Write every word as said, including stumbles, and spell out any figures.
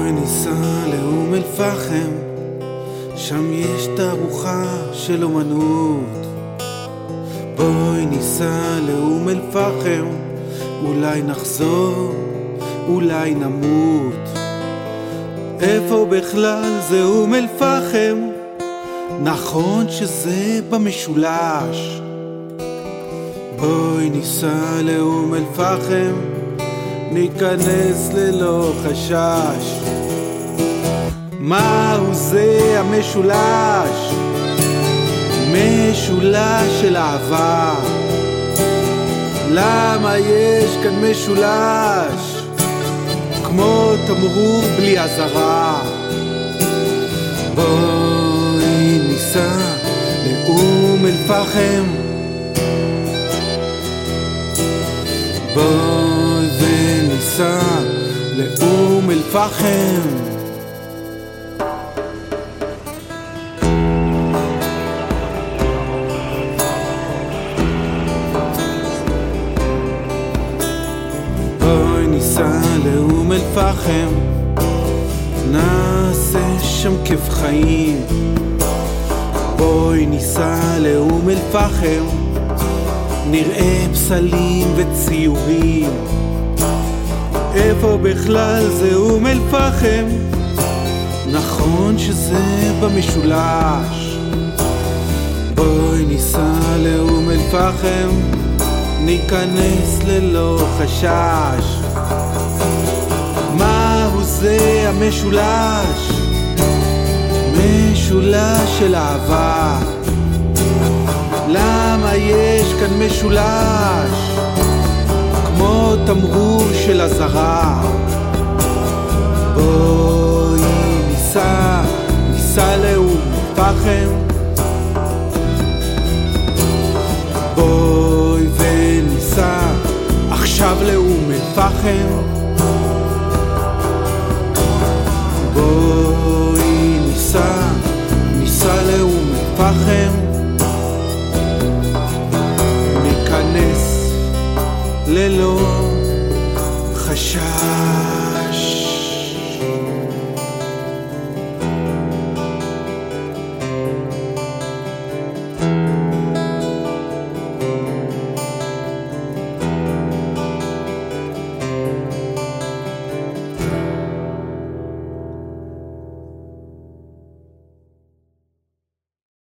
בואי ניסע לאום אל פחם, שם יש תערוכה של אומנות. בואי ניסע לאום אל פחם, אולי נחזור, אולי נמות. איפה בכלל זה אום אל פחם? נכון שזה במשולש. בואי ניסע לאום אל פחם, ניכנס ללא חשש. מהו זה המשולש? משולש של אהבה. למה יש כאן משולש? כמו תמרור בלי אזהרה. בואי ניסע לאום אל פחם, בואי וניסע לאום אל פחם. בואי ניסע לאום אל פחם, נעשה שם כיף חיים. בואי ניסע לאום אל פחם, נראה פסלים וציורים. איפה בכלל זה אום אל פחם? נכון שזה במשולש. בואי ניסע לאום אל פחם, ניכנס ללא חשש. מהו זה המשולש? משולש של אהבה. למה יש כאן משולש? כמו תמרור של אזהרה. בואי ניסע, ניסע לאום אל פחם. בואי וניסע עכשיו לאום אל פחם.